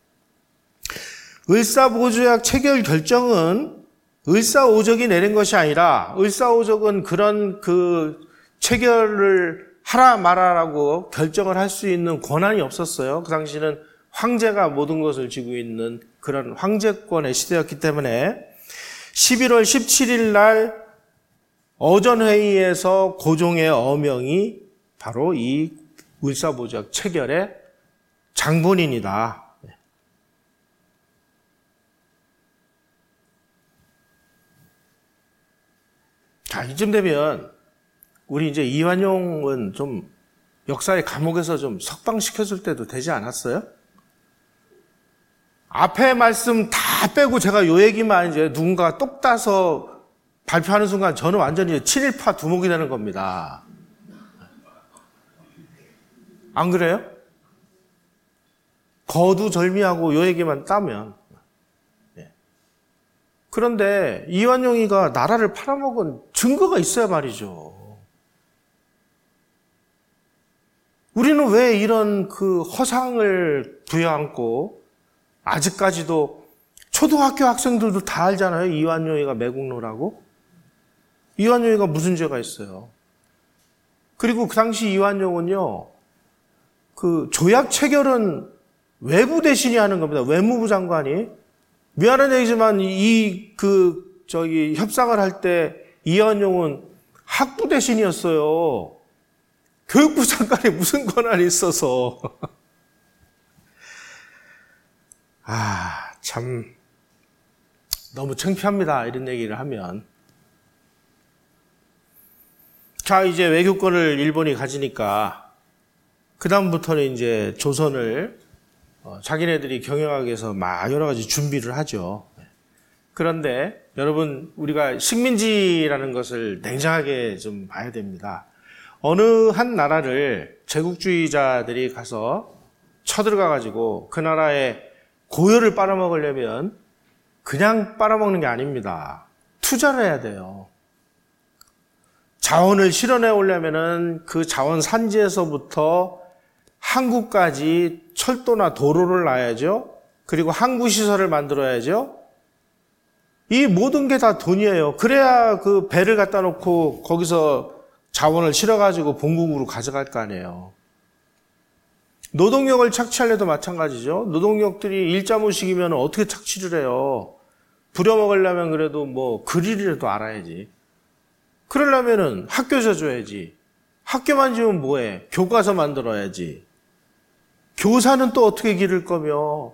을사보조약 체결 결정은 을사오적이 내린 것이 아니라 을사오적은 그런 체결을 하라 말아라고 결정을 할 수 있는 권한이 없었어요. 그 당시는 황제가 모든 것을 쥐고 있는 그런 황제권의 시대였기 때문에 11월 17일 날 어전회의에서 고종의 어명이 바로 이 을사보조약 체결의 장본인이다. 자, 이쯤 되면 우리 이제 이완용은 좀 역사의 감옥에서 좀 석방시켜줄 때도 되지 않았어요? 앞에 말씀 다 빼고 제가 요 얘기만 이제 누군가가 똑 따서 발표하는 순간 저는 완전히 친일파 두목이 되는 겁니다. 안 그래요? 거두절미하고 요 얘기만 따면. 그런데 이완용이가 나라를 팔아먹은 증거가 있어야 말이죠. 우리는 왜 이런 허상을 부여안고 아직까지도 초등학교 학생들도 다 알잖아요. 이완용이가 매국노라고. 이완용이가 무슨 죄가 있어요. 그리고 그 당시 이완용은요. 조약 체결은 외부 대신이 하는 겁니다. 외무부 장관이. 미안한 얘기지만 협상을 할 때 이완용은 학부 대신이었어요. 교육부 장관이 무슨 권한이 있어서. 참 너무 창피합니다. 이런 얘기를 하면. 자, 이제 외교권을 일본이 가지니까 그다음부터는 이제 조선을 자기네들이 경영하기 위해서 막 여러 가지 준비를 하죠. 그런데 여러분, 우리가 식민지라는 것을 냉정하게 좀 봐야 됩니다. 어느 한 나라를 제국주의자들이 가서 쳐들어가가지고 그 나라의 고열을 빨아먹으려면 그냥 빨아먹는 게 아닙니다. 투자를 해야 돼요. 자원을 실어내 오려면은 그 자원 산지에서부터 항구까지 철도나 도로를 놔야죠. 그리고 항구 시설을 만들어야죠. 이 모든 게 다 돈이에요. 그래야 그 배를 갖다 놓고 거기서 자원을 실어가지고 본국으로 가져갈 거 아니에요. 노동력을 착취하려도 마찬가지죠. 노동력들이 일자무식이면 어떻게 착취를 해요? 부려먹으려면 그래도 뭐 글이라도 알아야지. 그러려면은 학교 져줘야지. 학교만 지으면 뭐해? 교과서 만들어야지. 교사는 또 어떻게 기를 거며?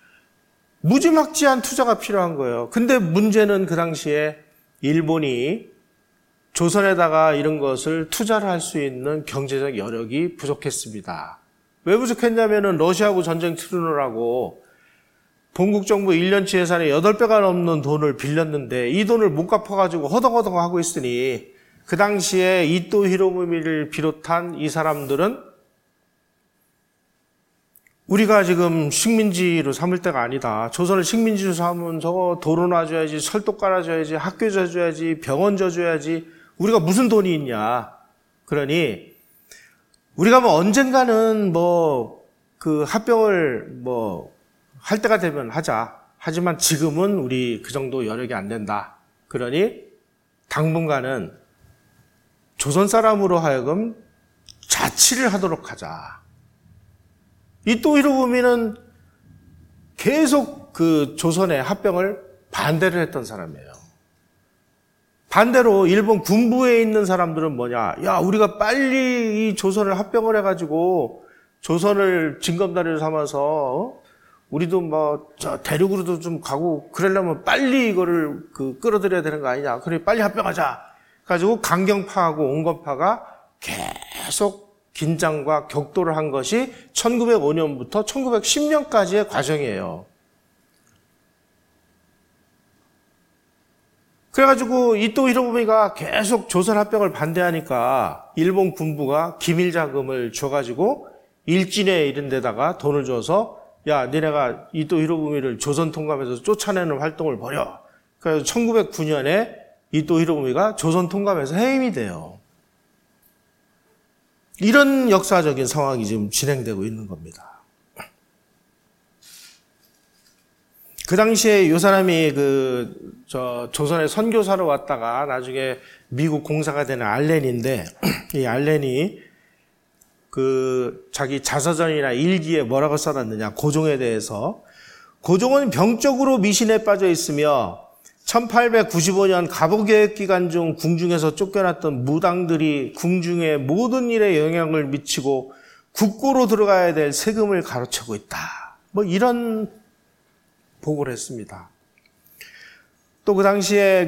무지막지한 투자가 필요한 거예요. 근데 문제는 그 당시에 일본이 조선에다가 이런 것을 투자를 할 수 있는 경제적 여력이 부족했습니다. 왜 부족했냐면은 러시아하고 전쟁 치르느라고 본국 정부 1년치 예산의 8배가 넘는 돈을 빌렸는데 이 돈을 못 갚아가지고 허덕허덕 하고 있으니 그 당시에 이토 히로부미를 비롯한 이 사람들은 우리가 지금 식민지로 삼을 때가 아니다. 조선을 식민지로 삼으면 저거 도로 놔줘야지, 철도 깔아줘야지, 학교 져줘야지, 병원 져줘야지. 우리가 무슨 돈이 있냐. 그러니 우리가 뭐 언젠가는 뭐 그 합병을 뭐 할 때가 되면 하자. 하지만 지금은 우리 그 정도 여력이 안 된다. 그러니 당분간은 조선 사람으로 하여금 자치를 하도록 하자. 이토 히로부미는 계속 그 조선의 합병을 반대를 했던 사람이에요. 반대로 일본 군부에 있는 사람들은 뭐냐? 야, 우리가 빨리 이 조선을 합병을 해가지고 조선을 징검다리로 삼아서 우리도 뭐 저 대륙으로도 좀 가고 그러려면 빨리 이거를 끌어들여야 되는 거 아니냐? 그래 빨리 합병하자. 가지고 강경파하고 온건파가 계속 긴장과 격돌을 한 것이 1905년부터 1910년까지의 과정이에요. 그래가지고 이토 히로부미가 계속 조선 합병을 반대하니까 일본 군부가 기밀 자금을 줘가지고 일진에 이런 데다가 돈을 줘서 야, 니네가 이토 히로부미를 조선 통감에서 쫓아내는 활동을 벌여. 그래서 1909년에 이토 히로부미가 조선 통감에서 해임이 돼요. 이런 역사적인 상황이 지금 진행되고 있는 겁니다. 그 당시에 이 사람이 조선에 선교사로 왔다가 나중에 미국 공사가 되는 알렌인데, 이 알렌이 자기 자서전이나 일기에 뭐라고 써놨느냐, 고종에 대해서. 고종은 병적으로 미신에 빠져 있으며 1895년 갑오개혁 기간 중 궁중에서 쫓겨났던 무당들이 궁중의 모든 일에 영향을 미치고 국고로 들어가야 될 세금을 가로채고 있다. 뭐 이런 보고를 했습니다. 또 그 당시에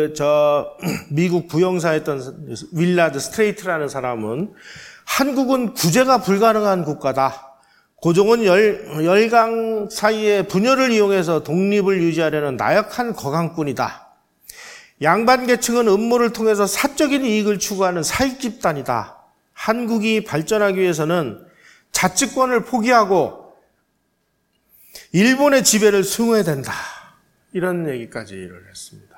미국 부영사였던 윌라드 스트레이트라는 사람은 한국은 구제가 불가능한 국가다. 고종은 열강 사이의 분열을 이용해서 독립을 유지하려는 나약한 거강꾼이다. 양반 계층은 음모를 통해서 사적인 이익을 추구하는 사익 집단이다. 한국이 발전하기 위해서는 자치권을 포기하고 일본의 지배를 수용해야 된다. 이런 얘기까지를 했습니다.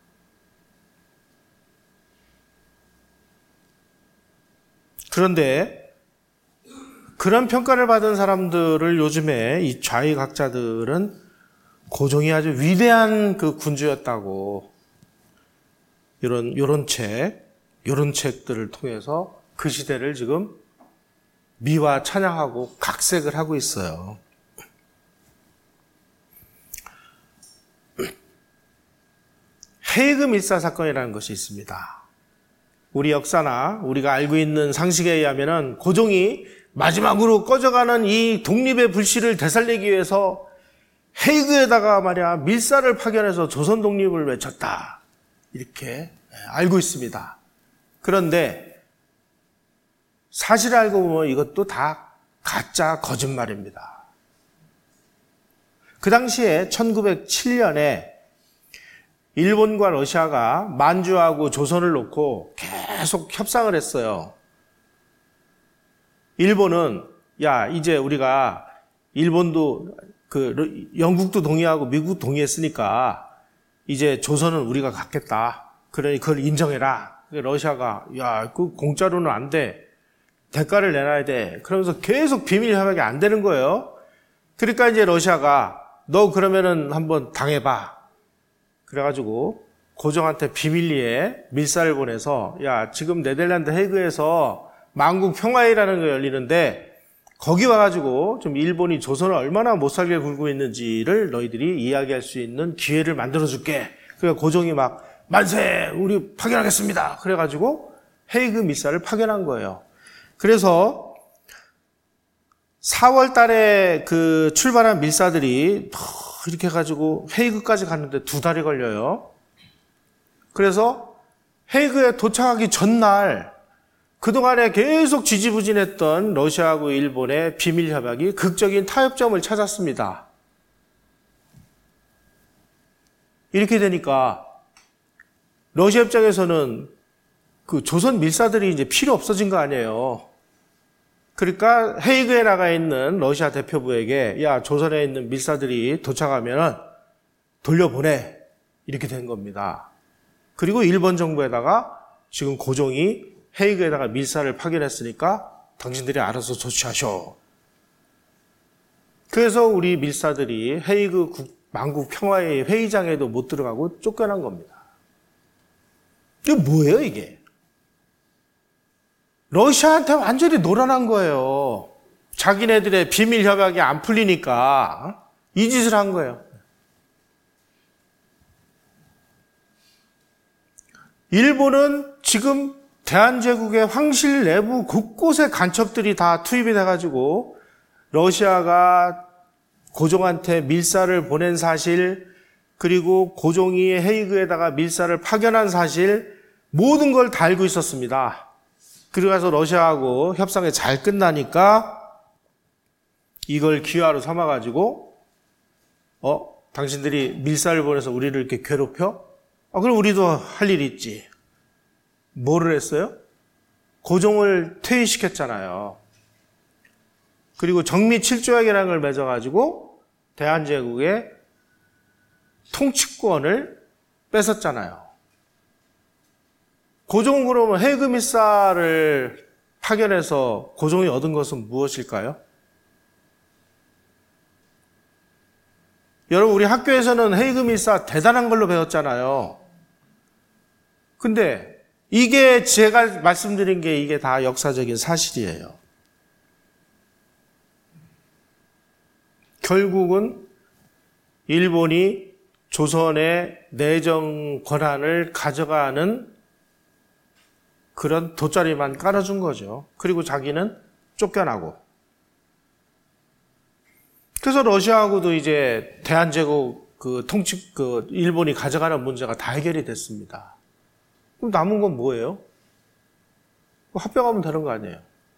그런데 그런 평가를 받은 사람들을 요즘에 이 좌익학자들은 고종이 아주 위대한 그 군주였다고 이런 책들을 통해서 그 시대를 지금 미화 찬양하고 각색을 하고 있어요. 헤이그 밀사 사건이라는 것이 있습니다. 우리 역사나 우리가 알고 있는 상식에 의하면은 고종이 마지막으로 꺼져가는 이 독립의 불씨를 되살리기 위해서 헤이그에다가 말이야 밀사를 파견해서 조선 독립을 외쳤다. 이렇게 알고 있습니다. 그런데 사실 알고 보면 이것도 다 가짜 거짓말입니다. 그 당시에 1907년에 일본과 러시아가 만주하고 조선을 놓고 계속 협상을 했어요. 일본은 야, 이제 우리가 일본도 영국도 동의하고 미국 동의했으니까 이제 조선은 우리가 갖겠다. 그러니 그걸 인정해라. 러시아가 야, 그 공짜로는 안 돼. 대가를 내놔야 돼. 그러면서 계속 비밀 협약이 안 되는 거예요. 그러니까 이제 러시아가 너 그러면은 한번 당해봐. 그래가지고 고종한테 비밀리에 밀사를 보내서 야, 지금 네덜란드 헤이그에서 만국 평화회의라는 거 열리는데 거기 와가지고 좀 일본이 조선을 얼마나 못살게 굴고 있는지를 너희들이 이야기할 수 있는 기회를 만들어줄게. 그러니까 고종이 막 만세! 우리 파견하겠습니다. 그래가지고 헤이그 밀사를 파견한 거예요. 그래서 4월 달에 그 출발한 밀사들이 이렇게 해가지고 헤이그까지 갔는데 2달이 걸려요. 그래서 헤이그에 도착하기 전날 그동안에 계속 지지부진했던 러시아하고 일본의 비밀 협약이 극적인 타협점을 찾았습니다. 이렇게 되니까 러시아 입장에서는 그 조선 밀사들이 이제 필요 없어진 거 아니에요. 그러니까 헤이그에 나가 있는 러시아 대표부에게 야, 조선에 있는 밀사들이 도착하면은 돌려보내. 이렇게 된 겁니다. 그리고 일본 정부에다가 지금 고종이 헤이그에다가 밀사를 파견했으니까 당신들이 알아서 조치하셔. 그래서 우리 밀사들이 헤이그 만국 평화회의 회의장에도 못 들어가고 쫓겨난 겁니다. 이게 뭐예요, 이게? 러시아한테 완전히 놀아난 거예요. 자기네들의 비밀 협약이 안 풀리니까 이 짓을 한 거예요. 일본은 지금 대한제국의 황실 내부 곳곳에 간첩들이 다 투입이 돼가지고 러시아가 고종한테 밀사를 보낸 사실, 그리고 고종이 헤이그에다가 밀사를 파견한 사실, 모든 걸 다 알고 있었습니다. 그래서 러시아하고 협상이 잘 끝나니까 이걸 기회로 삼아가지고 당신들이 밀사를 보내서 우리를 이렇게 괴롭혀? 그럼 우리도 할 일이 있지. 뭐를 했어요? 고종을 퇴위시켰잖아요. 그리고 정미 7조약이라는 걸 맺어가지고 대한제국의 통치권을 뺏었잖아요. 고종은 그러면 헤이그 밀사를 파견해서 고종이 얻은 것은 무엇일까요? 여러분, 우리 학교에서는 헤이그 밀사 대단한 걸로 배웠잖아요. 근데 이게 제가 말씀드린 게 이게 다 역사적인 사실이에요. 결국은 일본이 조선의 내정 권한을 가져가는 그런 돗자리만 깔아준 거죠. 그리고 자기는 쫓겨나고. 그래서 러시아하고도 이제 대한제국 일본이 가져가는 문제가 다 해결이 됐습니다. 그럼 남은 건 뭐예요? 합병하면 되는 거 아니에요?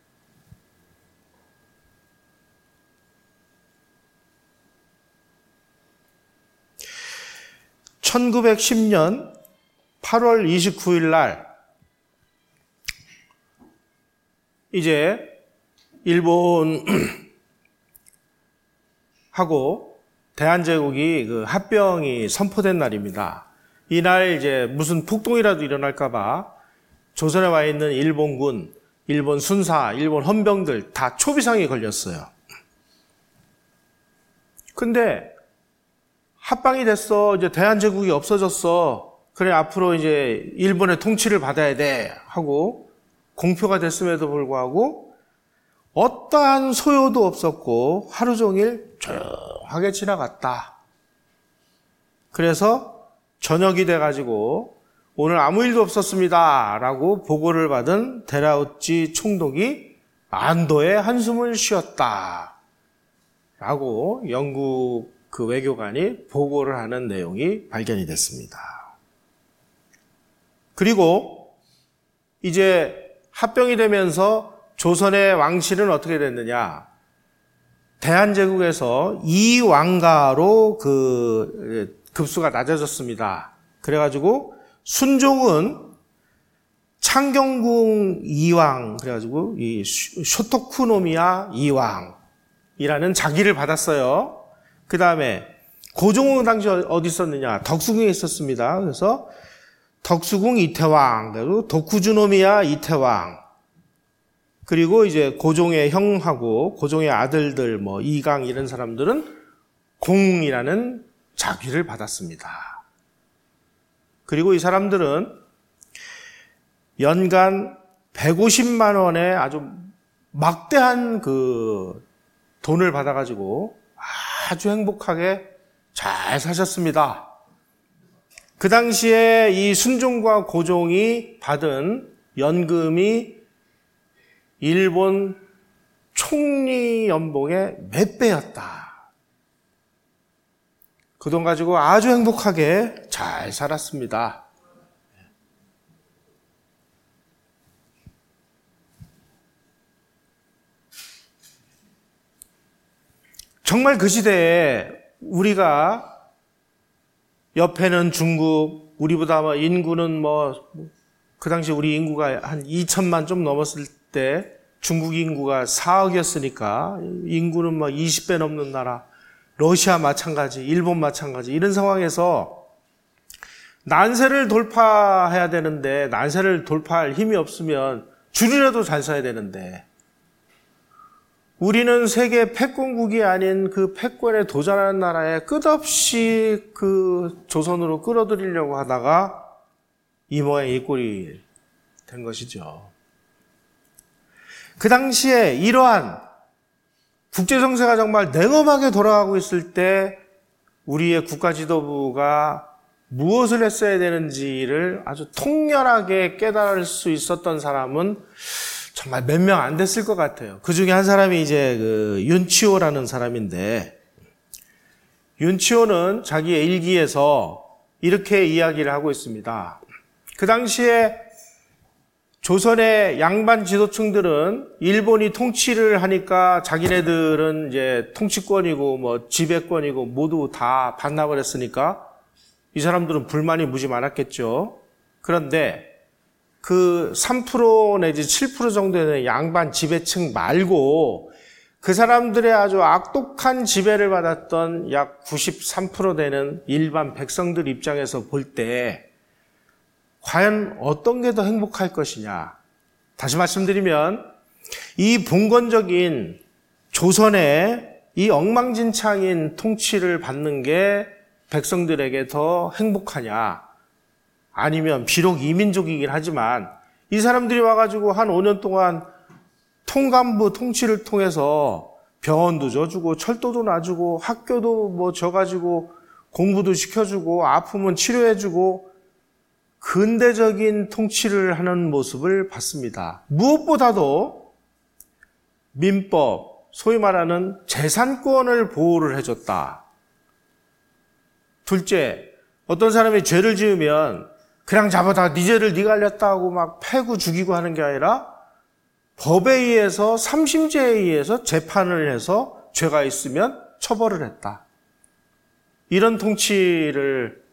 (1910년 8월 29일) 날 이제 일본하고 대한제국이 그 합병이 선포된 날입니다. 이날 이제 무슨 폭동이라도 일어날까봐 조선에 와 있는 일본군, 일본 순사, 일본 헌병들 다 초비상이 걸렸어요. 근데 합방이 됐어. 이제 대한제국이 없어졌어. 그래, 앞으로 이제 일본의 통치를 받아야 돼. 하고 공표가 됐음에도 불구하고 어떠한 소요도 없었고 하루 종일 조용하게 지나갔다. 그래서 저녁이 돼가지고 오늘 아무 일도 없었습니다. 라고 보고를 받은 데라우치 총독이 안도의 한숨을 쉬었다. 라고 영국 그 외교관이 보고를 하는 내용이 발견이 됐습니다. 그리고 이제 합병이 되면서 조선의 왕실은 어떻게 됐느냐. 대한제국에서 이왕가로 급수가 낮아졌습니다. 그래가지고 순종은 창경궁 이왕, 그래가지고 이 쇼토쿠노미야 이왕이라는 자기를 받았어요. 그 다음에 고종은 당시 어디 있었느냐? 덕수궁에 있었습니다. 그래서 덕수궁 이태왕, 그리고 도쿠주노미야 이태왕, 그리고 이제 고종의 형하고 고종의 아들들 뭐 이강 이런 사람들은 공이라는 자귀를 받았습니다. 그리고 이 사람들은 연간 150만 원의 아주 막대한 그 돈을 받아가지고 아주 행복하게 잘 사셨습니다. 그 당시에 이 순종과 고종이 받은 연금이 일본 총리 연봉의 몇 배였다. 그 돈 가지고 아주 행복하게 잘 살았습니다. 정말 그 시대에 우리가 옆에는 중국, 우리보다 인구는 그 당시 우리 인구가 한 2천만 좀 넘었을 때 중국 인구가 4억이었으니까 인구는 20배 넘는 나라, 러시아 마찬가지, 일본 마찬가지, 이런 상황에서 난세를 돌파해야 되는데 난세를 돌파할 힘이 없으면 줄이라도 잘 써야 되는데 우리는 세계 패권국이 아닌 그 패권에 도전하는 나라에 끝없이 그 조선으로 끌어들이려고 하다가 이 모양 이 꼴이 된 것이죠. 그 당시에 이러한 국제정세가 정말 냉엄하게 돌아가고 있을 때 우리의 국가지도부가 무엇을 했어야 되는지를 아주 통렬하게 깨달을 수 있었던 사람은 정말 몇 명 안 됐을 것 같아요. 그 중에 한 사람이 이제 윤치호라는 사람인데, 윤치호는 자기의 일기에서 이렇게 이야기를 하고 있습니다. 그 당시에 조선의 양반 지도층들은 일본이 통치를 하니까 자기네들은 이제 통치권이고 지배권이고 모두 다 반납을 했으니까 이 사람들은 불만이 무지 많았겠죠. 그런데 그 3% 내지 7% 정도 되는 양반 지배층 말고 그 사람들의 아주 악독한 지배를 받았던 약 93% 되는 일반 백성들 입장에서 볼 때 과연 어떤 게 더 행복할 것이냐. 다시 말씀드리면 이 봉건적인 조선의 이 엉망진창인 통치를 받는 게 백성들에게 더 행복하냐, 아니면 비록 이민족이긴 하지만 이 사람들이 와가지고 한 5년 동안 통감부 통치를 통해서 병원도 져주고 철도도 놔주고 학교도 져가지고 공부도 시켜주고 아프면 치료해주고 근대적인 통치를 하는 모습을 봤습니다. 무엇보다도 민법, 소위 말하는 재산권을 보호를 해줬다. 둘째, 어떤 사람이 죄를 지으면 그냥 잡아다 네 죄를 네가 알렸다 하고 막 패고 죽이고 하는 게 아니라 법에 의해서 삼심제에 의해서 재판을 해서 죄가 있으면 처벌을 했다. 이런 통치를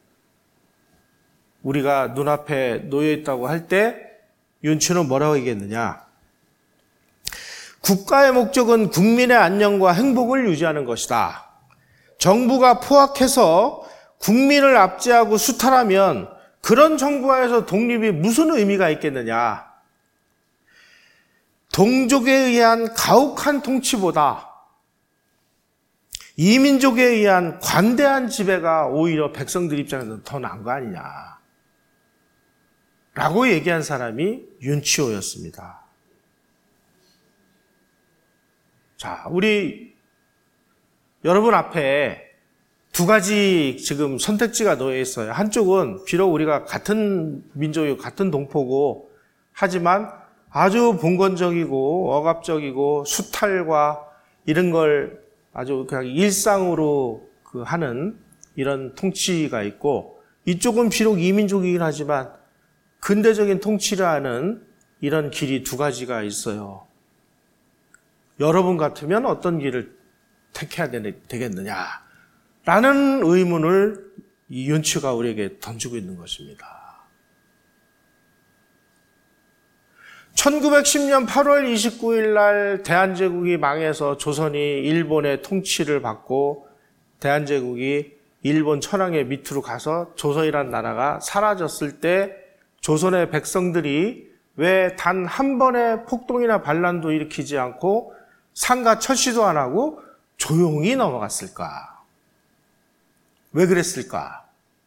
우리가 눈앞에 놓여 있다고 할 때 윤치는 뭐라고 얘기했느냐? 국가의 목적은 국민의 안녕과 행복을 유지하는 것이다. 정부가 포악해서 국민을 압제하고 수탈하면 그런 정부 하에서 독립이 무슨 의미가 있겠느냐? 동족에 의한 가혹한 통치보다 이민족에 의한 관대한 지배가 오히려 백성들 입장에서는 더 나은 거 아니냐? 라고 얘기한 사람이 윤치호였습니다. 자, 우리 여러분 앞에 두 가지 지금 선택지가 놓여 있어요. 한쪽은 비록 우리가 같은 민족이고 같은 동포고 하지만 아주 봉건적이고 억압적이고 수탈과 이런 걸 아주 그냥 일상으로 하는 이런 통치가 있고, 이쪽은 비록 이민족이긴 하지만 근대적인 통치를 하는 이런 길이 두 가지가 있어요. 여러분 같으면 어떤 길을 택해야 되겠느냐? 라는 의문을 이 윤치가 우리에게 던지고 있는 것입니다. 1910년 8월 29일 날 대한제국이 망해서 조선이 일본의 통치를 받고 대한제국이 일본 천황의 밑으로 가서 조선이란 나라가 사라졌을 때 조선의 백성들이 왜 단 한 번의 폭동이나 반란도 일으키지 않고 상가 철시도 안 하고 조용히 넘어갔을까? 왜 그랬을까?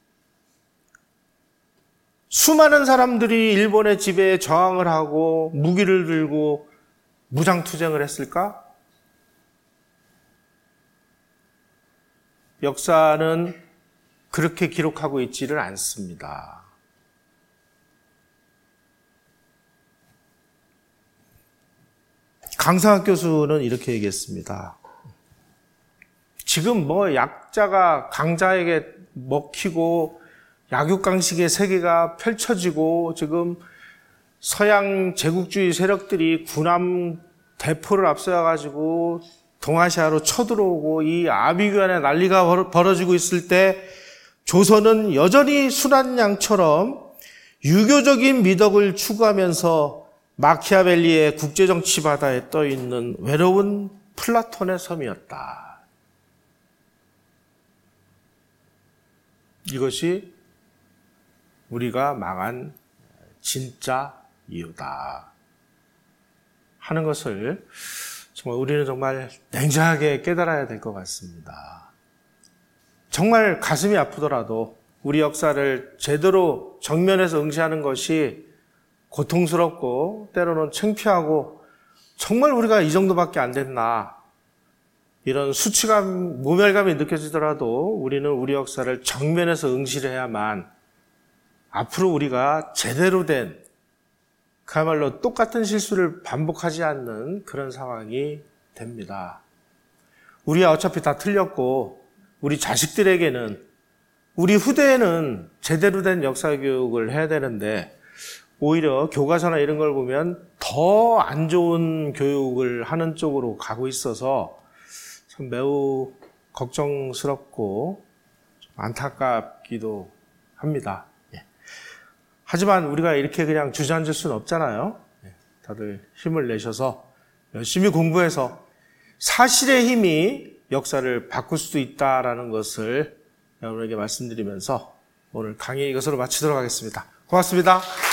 수많은 사람들이 일본의 지배에 저항을 하고 무기를 들고 무장투쟁을 했을까? 역사는 그렇게 기록하고 있지를 않습니다. 강상학 교수는 이렇게 얘기했습니다. 지금 약자가 강자에게 먹히고 약육강식의 세계가 펼쳐지고 지금 서양 제국주의 세력들이 군함 대포를 앞세워가지고 동아시아로 쳐들어오고 이 아비규환의 난리가 벌어지고 있을 때 조선은 여전히 순한 양처럼 유교적인 미덕을 추구하면서 마키아벨리의 국제정치 바다에 떠있는 외로운 플라톤의 섬이었다. 이것이 우리가 망한 진짜 이유다 하는 것을 정말 우리는 정말 냉정하게 깨달아야 될 것 같습니다. 정말 가슴이 아프더라도 우리 역사를 제대로 정면에서 응시하는 것이 고통스럽고 때로는 창피하고 정말 우리가 이 정도밖에 안 됐나 이런 수치감, 모멸감이 느껴지더라도 우리는 우리 역사를 정면에서 응시를 해야만 앞으로 우리가 제대로 된 그야말로 똑같은 실수를 반복하지 않는 그런 상황이 됩니다. 우리가 어차피 다 틀렸고 우리 자식들에게는 우리 후대에는 제대로 된 역사교육을 해야 되는데 오히려 교과서나 이런 걸 보면 더 안 좋은 교육을 하는 쪽으로 가고 있어서 참 매우 걱정스럽고 안타깝기도 합니다. 하지만 우리가 이렇게 그냥 주저앉을 수는 없잖아요. 다들 힘을 내셔서 열심히 공부해서 사실의 힘이 역사를 바꿀 수도 있다라는 것을 여러분에게 말씀드리면서 오늘 강의 이것으로 마치도록 하겠습니다. 고맙습니다.